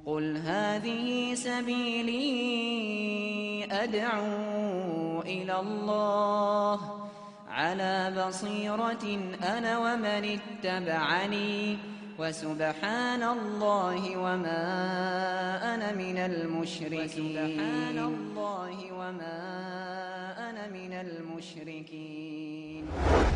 قل هذه سبيلي أدعو إلى الله على بصيرة أنا ومن اتبعني وسبحان الله وما أنا من المشركين.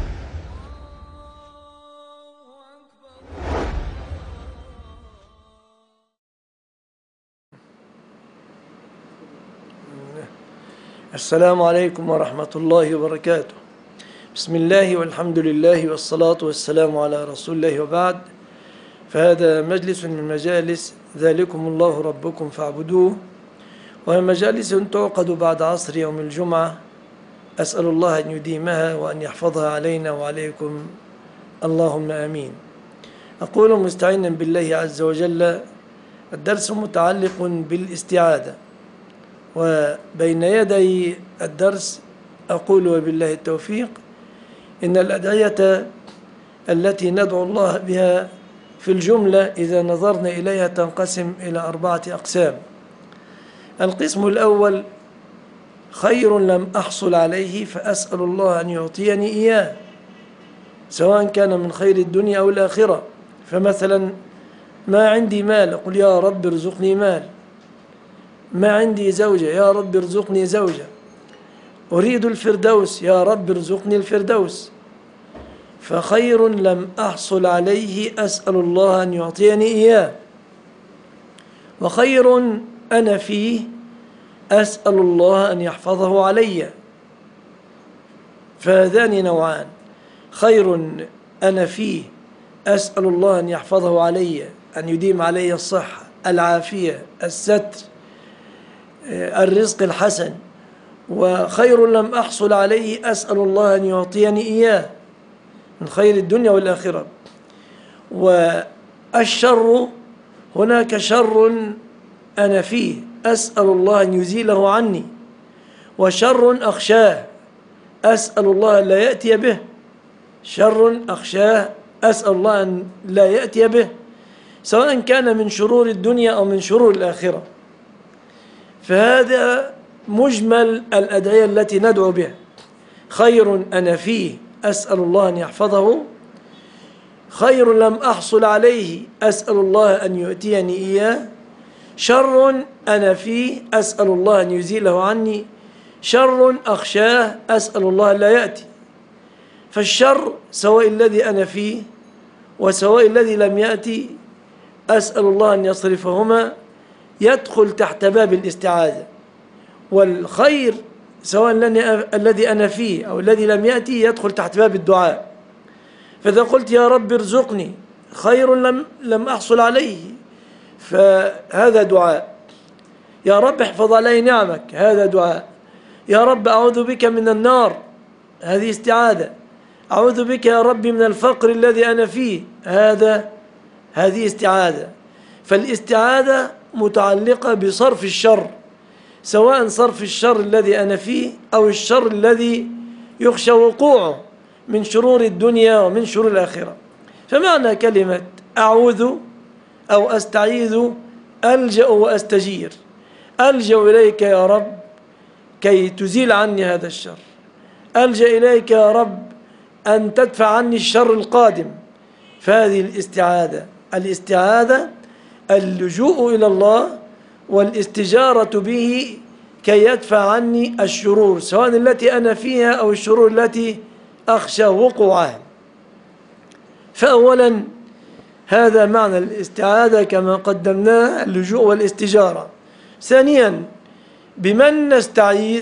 السلام عليكم ورحمة الله وبركاته. بسم الله والحمد لله والصلاة والسلام على رسول الله، وبعد، فهذا مجلس من مجالس ذلكم الله ربكم فاعبدوه، وهي مجالس تعقد بعد عصر يوم الجمعة. أسأل الله أن يديمها وأن يحفظها علينا وعليكم، اللهم آمين. أقول مستعينا بالله عز وجل، الدرس متعلق بالاستعاذة، وبين يدي الدرس أقول وبالله التوفيق إن الأدعية التي ندعو الله بها في الجملة إذا نظرنا إليها تنقسم إلى 4 أقسام. القسم الأول: خير لم أحصل عليه فأسأل الله أن يعطيني إياه، سواء كان من خير الدنيا أو الآخرة. فمثلا ما عندي مال، أقول يا رب ارزقني مال. ما عندي زوجة، يا رب ارزقني زوجة. أريد الفردوس، يا رب ارزقني الفردوس. فخير لم أحصل عليه أسأل الله أن يعطيني إياه، وخير أنا فيه أسأل الله أن يحفظه علي. فهذان نوعان: خير أنا فيه أسأل الله أن يحفظه علي، أن يديم علي الصحة، العافية، الستر، الرزق الحسن. وخير لم أحصل عليه أسأل الله أن يعطيني إياه من خير الدنيا والآخرة. والشر، هناك شر أنا فيه أسأل الله أن يزيله عني، وشر أخشاه أسأل الله أن لا يأتي به. شر أخشاه أسأل الله أن لا يأتي به، سواء كان من شرور الدنيا أو من شرور الآخرة. فهذا مجمل الأدعية التي ندعو بها: خير أنا فيه أسأل الله أن يحفظه، خير لم أحصل عليه أسأل الله أن يؤتيني إياه، شر أنا فيه أسأل الله أن يزيله عني، شر أخشاه أسأل الله لا يأتي. فالشر سواء الذي أنا فيه وسواء الذي لم يأتي أسأل الله أن يصرفهما، يدخل تحت باب الاستعاذة. والخير سواء الذي أنا فيه أو الذي لم يأتي يدخل تحت باب الدعاء. فإذا قلت يا رب ارزقني، خير لم أحصل عليه، فهذا دعاء. يا رب احفظ علي نعمك، هذا دعاء. يا رب أعوذ بك من النار، هذه استعاذة. أعوذ بك يا رب من الفقر الذي أنا فيه، هذه استعاذة. فالاستعاذة متعلقة بصرف الشر، سواء صرف الشر الذي أنا فيه أو الشر الذي يخشى وقوعه من شرور الدنيا ومن شرور الآخرة. فمعنى كلمة أعوذ أو أستعيذ: ألجأ وأستجير. ألجأ إليك يا رب كي تزيل عني هذا الشر، ألجأ إليك يا رب أن تدفع عني الشر القادم. فهذه الاستعاذة اللجوء إلى الله والاستجارة به كي يدفع عني الشرور، سواء التي أنا فيها أو الشرور التي أخشى وقوعها. فأولا هذا معنى الاستعاذة كما قدمناه، اللجوء والاستجارة. ثانيا بمن نستعيذ؟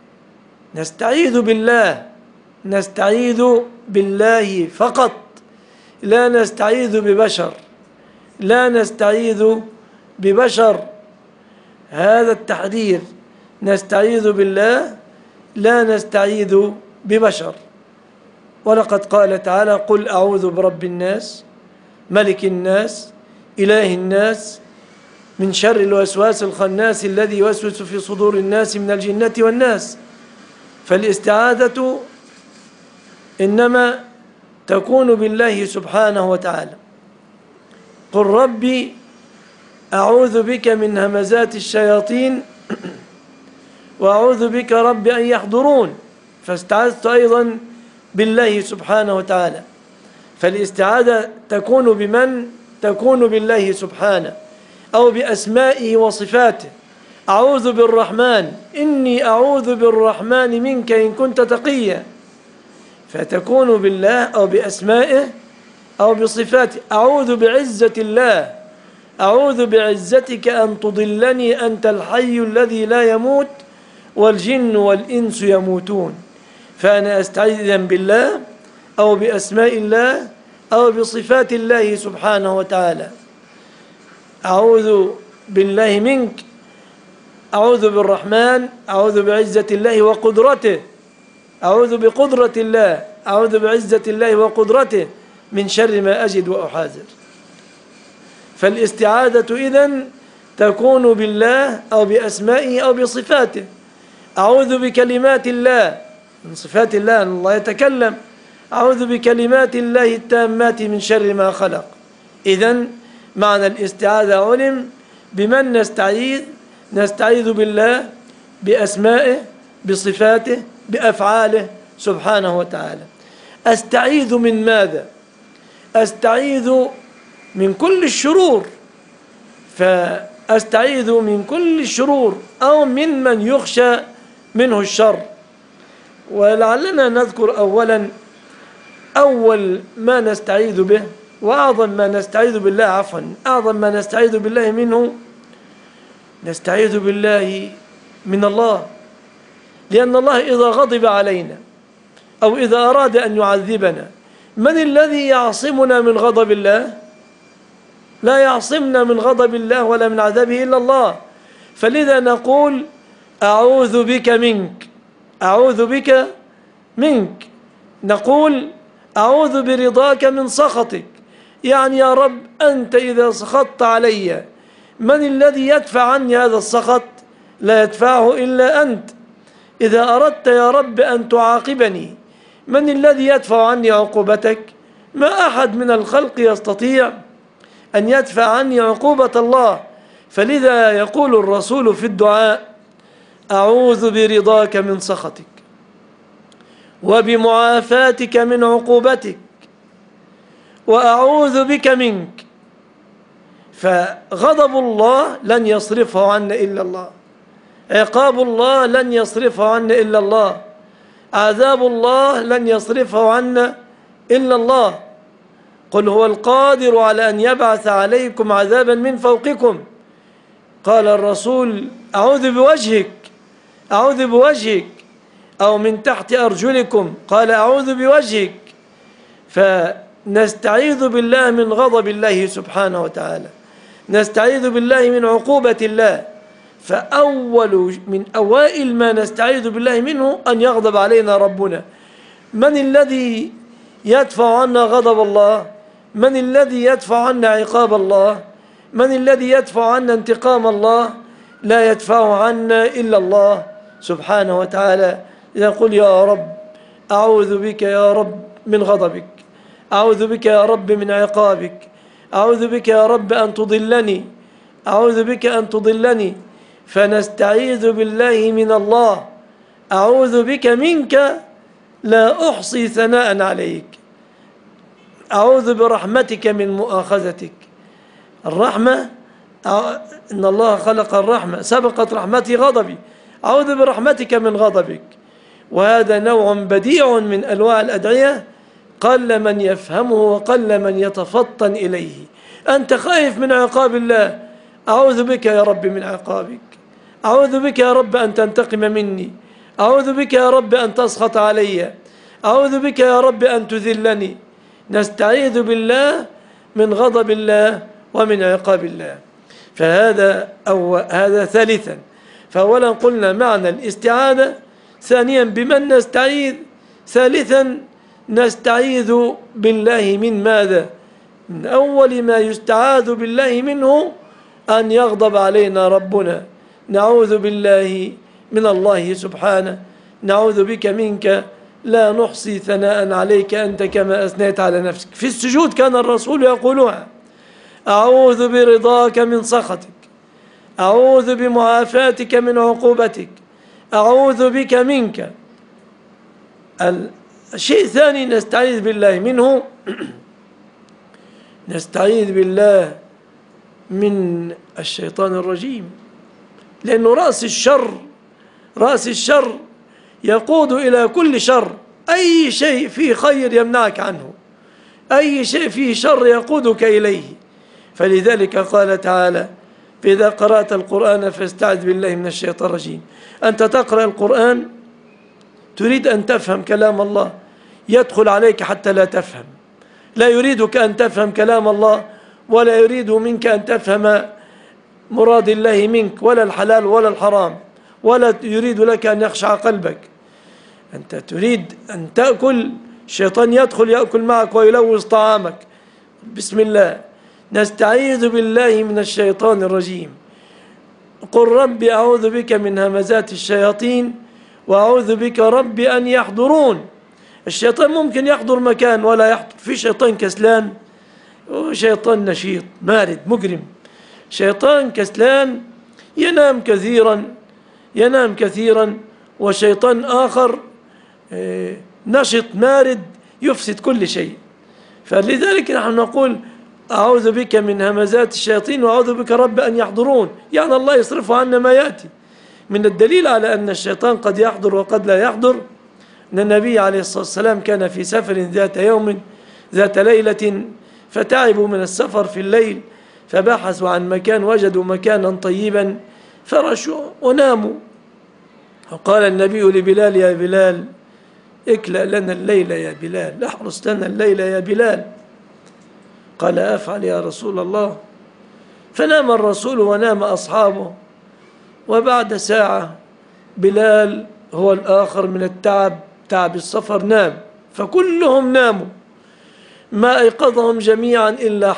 نستعيذ بالله، نستعيذ بالله فقط، لا نستعيذ ببشر، لا نستعيذ ببشر. هذا التحذير: نستعيذ بالله لا نستعيذ ببشر. ولقد قال تعالى: قل أعوذ برب الناس ملك الناس إله الناس من شر الوسواس الخناس الذي يوسوس في صدور الناس من الجنة والناس. فالاستعاذة إنما تكون بالله سبحانه وتعالى. قل ربي أعوذ بك من همزات الشياطين وأعوذ بك رب أن يحضرون، فاستعذت أيضا بالله سبحانه وتعالى. فالاستعاذة تكون بمن؟ تكون بالله سبحانه أو بأسمائه وصفاته. أعوذ بالرحمن، إني أعوذ بالرحمن منك إن كنت تقيا، فتكون بالله أو بأسمائه أو بصفاته. أعوذ بعزة الله، أعوذ بعزتك أن تضلني أنت الحي الذي لا يموت والجن والإنس يموتون. فأنا أستعيذ بالله أو بأسماء الله أو بصفات الله سبحانه وتعالى. أعوذ بالله منك، أعوذ بالرحمن، أعوذ بعزة الله وقدرته، أعوذ بقدرة الله، أعوذ بعزة الله وقدرته من شر ما أجد وأحاذر. فالاستعاذة إذن تكون بالله أو بأسمائه أو بصفاته. أعوذ بكلمات الله، من صفات الله أن الله يتكلم، أعوذ بكلمات الله التامات من شر ما خلق. إذن معنى الاستعاذة علم بمن نستعيذ. نستعيذ بالله بأسمائه بصفاته بأفعاله سبحانه وتعالى. أستعيذ من ماذا؟ أستعيذ من كل الشرور، فأستعيذ من كل الشرور أو من يخشى منه الشر. ولعلنا نذكر أولا أول ما نستعيذ به وأعظم ما نستعيذ بالله، عفوا أعظم ما نستعيذ بالله منه، نستعيذ بالله من الله. لأن الله إذا غضب علينا أو إذا أراد أن يعذبنا، من الذي يعصمنا من غضب الله؟ لا يعصمنا من غضب الله ولا من عذابه إلا الله. فلذا نقول أعوذ بك منك، أعوذ بك منك. نقول أعوذ برضاك من سخطك، يعني يا رب أنت إذا سخطت علي من الذي يدفع عني هذا السخط؟ لا يدفعه إلا أنت. إذا أردت يا رب أن تعاقبني من الذي يدفع عني عقوبتك؟ ما أحد من الخلق يستطيع أن يدفع عني عقوبة الله. فلذا يقول الرسول في الدعاء أعوذ برضاك من سخطك وبمعافاتك من عقوبتك وأعوذ بك منك. فغضب الله لن يصرفه عنا إلا الله، عقاب الله لن يصرفه عنا إلا الله، عذاب الله لن يصرفه عنا إلا الله. قل هو القادر على أن يبعث عليكم عذابا من فوقكم. قال الرسول أعوذ بوجهك، أعوذ بوجهك، أو من تحت أرجلكم، قال أعوذ بوجهك. فنستعيذ بالله من غضب الله سبحانه وتعالى، نستعيذ بالله من عقوبة الله. فأول من أوائل ما نستعيذ بالله منه أن يغضب علينا ربنا. من الذي يدفع عنا غضب الله؟ من الذي يدفع عنا عقاب الله؟ من الذي يدفع عنا انتقام الله؟ لا يدفع عنا إلا الله سبحانه وتعالى. يقول يا رب أعوذ بك يا رب من غضبك، أعوذ بك يا رب من عقابك، أعوذ بك يا رب أن تضلني، أعوذ بك أن تضلني. فنستعيذ بالله من الله. أعوذ بك منك لا أحصي ثناء عليك، أعوذ برحمتك من مؤاخذتك. الرحمة إن الله خلق الرحمة، سبقت رحمتي غضبي، أعوذ برحمتك من غضبك. وهذا نوع بديع من أنواع الأدعية قل من يفهمه وقل من يتفطن إليه. أنت خايف من عقاب الله، أعوذ بك يا رب من عقابك، أعوذ بك يا رب أن تنتقم مني، أعوذ بك يا رب أن تسخط علي، أعوذ بك يا رب أن تذلني. نستعيذ بالله من غضب الله ومن عقاب الله. هذا ثالثا. فأولا قلنا معنى الاستعاذة، ثانيا بمن نستعيذ، ثالثا نستعيذ بالله من ماذا؟ من أول ما يستعاذ بالله منه أن يغضب علينا ربنا. نعوذ بالله من الله سبحانه، نعوذ بك منك لا نحصي ثناء عليك أنت كما أثنيت على نفسك. في السجود كان الرسول يقولها أعوذ برضاك من سخطك، أعوذ بمعافاتك من عقوبتك، أعوذ بك منك. الشيء الثاني نستعيذ بالله منه، نستعيذ بالله من الشيطان الرجيم، لأنه رأس الشر يقود إلى كل شر. أي شيء فيه خير يمنعك عنه، أي شيء فيه شر يقودك إليه. فلذلك قال تعالى: فإذا قرأت القرآن فاستعذ بالله من الشيطان الرجيم. أنت تقرأ القرآن تريد أن تفهم كلام الله، يدخل عليك حتى لا تفهم، لا يريدك أن تفهم كلام الله، ولا يريد منك أن تفهم مراد الله منك، ولا الحلال ولا الحرام، ولا يريد لك أن يخشع قلبك. أنت تريد أن تأكل، الشيطان يدخل يأكل معك ويلوث طعامك. بسم الله، نستعيذ بالله من الشيطان الرجيم. قل رب أعوذ بك من همزات الشياطين وأعوذ بك رب أن يحضرون. الشيطان ممكن يحضر مكان ولا يحضر، في شيطان كسلان وشيطان نشيط مارد مجرم. شيطان كسلان ينام كثيرا، وشيطان آخر نشط مارد يفسد كل شيء. فلذلك نحن نقول أعوذ بك من همزات الشياطين وأعوذ بك رب أن يحضرون، يعني الله يصرف عنا ما يأتي. من الدليل على أن الشيطان قد يحضر وقد لا يحضر أن النبي عليه الصلاة والسلام كان في سفر ذات ليلة، فتعبوا من السفر في الليل، فبحثوا عن مكان، وجدوا مكانا طيبا فرشوا وناموا. وقال النبي لبلال: يا بلال اكلأ لنا الليل يا بلال، احرس لنا الليل يا بلال. قال: أفعل يا رسول الله. فنام الرسول ونام أصحابه، وبعد ساعة بلال هو الآخر من تعب السفر نام، فكلهم ناموا، ما أيقظهم جميعا إلا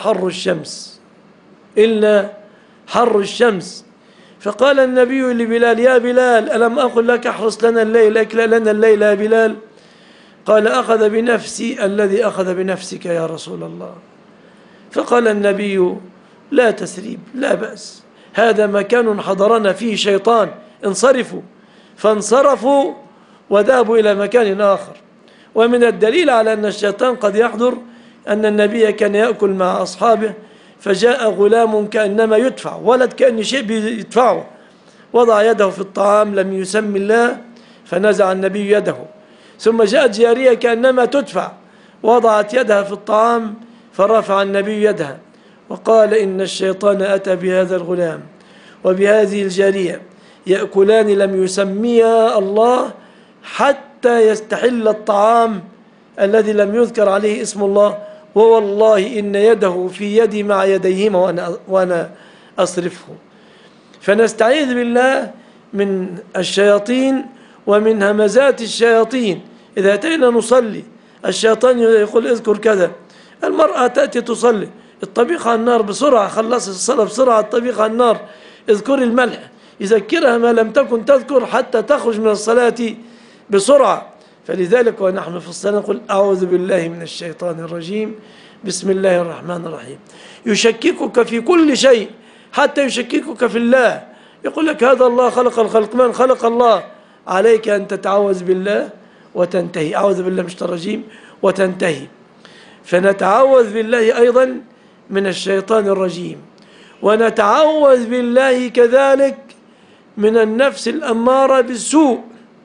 حر الشمس. فقال النبي لبلال: يا بلال ألم أقل لك احرس لنا الليل، اكلأ لنا الليل يا بلال؟ قال: أخذ بنفسي الذي أخذ بنفسك يا رسول الله. فقال النبي: لا تثريب، لا بأس، هذا مكان حضرنا فيه شيطان، انصرفوا. فانصرفوا وذهبوا إلى مكان آخر. ومن الدليل على أن الشيطان قد يحضر أن النبي كان يأكل مع أصحابه، فجاء غلام كأنما يدفع، ولد كأن شيء بيدفعه، وضع يده في الطعام لم يسم الله فنزع النبي يده. ثم جاءت جارية كأنما تدفع، وضعت يدها في الطعام فرفع النبي يدها، وقال: إن الشيطان أتى بهذا الغلام وبهذه الجارية يأكلان لم يسميا الله حتى يستحل الطعام الذي لم يذكر عليه اسم الله، ووالله إن يده في يدي مع يديهما وأنا أصرفه. فنستعيذ بالله من الشياطين ومن همزات الشياطين. إذا أتينا نصلي الشيطان يقول: اذكر كذا. المرأة تأتي تصلي، الطبيخ على النار بسرعة، خلص الصلاة بسرعة، الطبيخ على النار، اذكري الملح، يذكرها ما لم تكن تذكر حتى تخرج من الصلاة بسرعة. فلذلك ونحن في الصلاة نقول: أعوذ بالله من الشيطان الرجيم، بسم الله الرحمن الرحيم. يشككك في كل شيء، حتى يشككك في الله، يقول لك: هذا الله خلق الخلق، من خلق الله؟ عليك أن تتعوذ بالله وتنتهي، أعوذ بالله من الشيطان الرجيم وتنتهي. فنتعوذ بالله أيضا من الشيطان الرجيم، ونتعوذ بالله كذلك من النفس الأمارة بالسوء.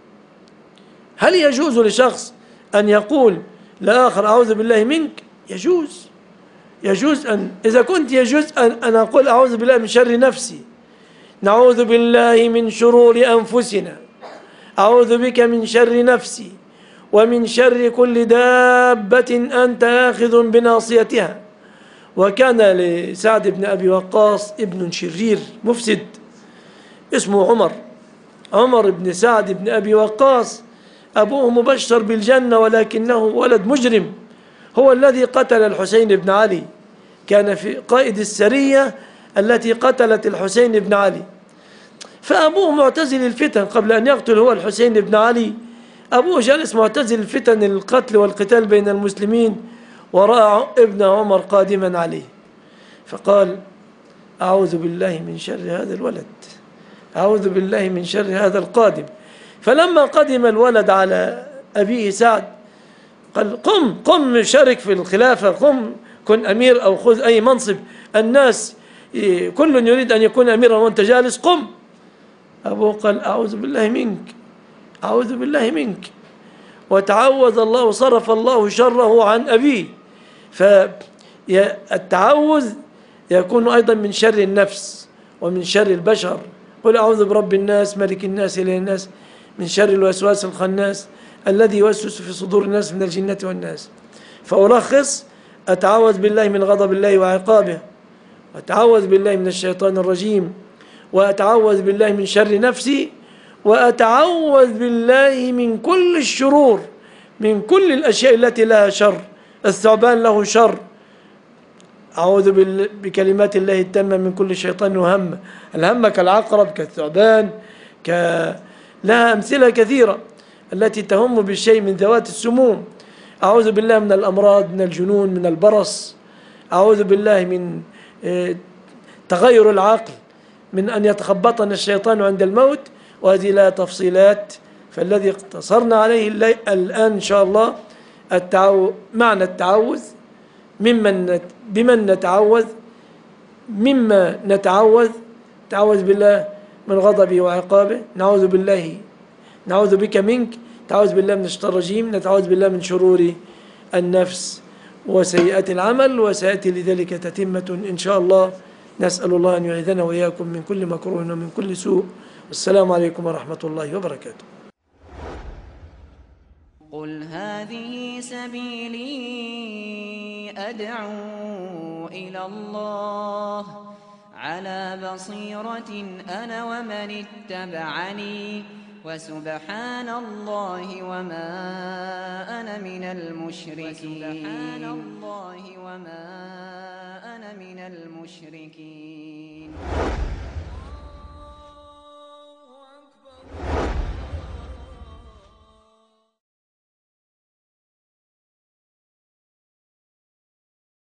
هل يجوز لشخص أن يقول لآخر: أعوذ بالله منك؟ يجوز أن، إذا كنت يجوز أن أقول أعوذ بالله من شر نفسي، نعوذ بالله من شرور أنفسنا، أعوذ بك من شر نفسي ومن شر كل دابة أنت آخذ بناصيتها. وكان لسعد بن أبي وقاص ابن شرير مفسد اسمه عمر بن سعد بن أبي وقاص، أبوه مبشر بالجنة ولكنه ولد مجرم، هو الذي قتل الحسين بن علي، كان في قائد السرية التي قتلت الحسين بن علي. فأبوه معتزل الفتن، قبل أن يقتل هو الحسين بن علي أبوه جالس معتزل الفتن، القتل والقتال بين المسلمين، ورأى ابن عمر قادما عليه، فقال أعوذ بالله من شر هذا الولد، أعوذ بالله من شر هذا القادم. فلما قدم الولد على أبيه سعد قال قم شارك في الخلافة، قم كن أمير أو خذ أي منصب، الناس كل يريد أن يكون أميرا وأنت جالس، قم. أبوه قال أعوذ بالله منك، أعوذ بالله منك، وتعوذ الله وصرف الله شره عن أبيه. فالتعوذ يكون أيضا من شر النفس ومن شر البشر. قل أعوذ برب الناس ملك الناس إله الناس من شر الوسواس الخناس الذي يوسوس في صدور الناس من الجنة والناس. فألخص: أتعوذ بالله من غضب الله وعقابه، وأتعوذ بالله من الشيطان الرجيم، وأتعوذ بالله من شر نفسي، وأتعوذ بالله من كل الشرور، من كل الأشياء التي لها شر. الثعبان له شر، أعوذ بكلمات الله التامة من كل شيطان وهم. الهم كالعقرب كالثعبان لها أمثلة كثيرة التي تهم بالشيء من ذوات السموم. أعوذ بالله من الأمراض، من الجنون، من البرص. أعوذ بالله من تغير العقل، من أن يتخبطنا الشيطان عند الموت. وهذه لها تفصيلات، فالذي اقتصرنا عليه الآن إن شاء الله معنى التعوذ، بمن نتعوذ، مما نتعوذ. تعوذ بالله من غضبه وعقابه، نعوذ بك منك، نتعوذ بالله من الشيطان الرجيم، نتعوذ بالله من شرور النفس وسيئات العمل، وسيأتي لذلك تتمة إن شاء الله. نسأل الله أن يعيذنا وإياكم من كل مكروه ومن كل سوء. والسلام عليكم ورحمة الله وبركاته. قل هذه سبيلي أدعو إلى الله على بصيرة أنا ومن اتبعني وسبحان الله وما أنا من المشركين.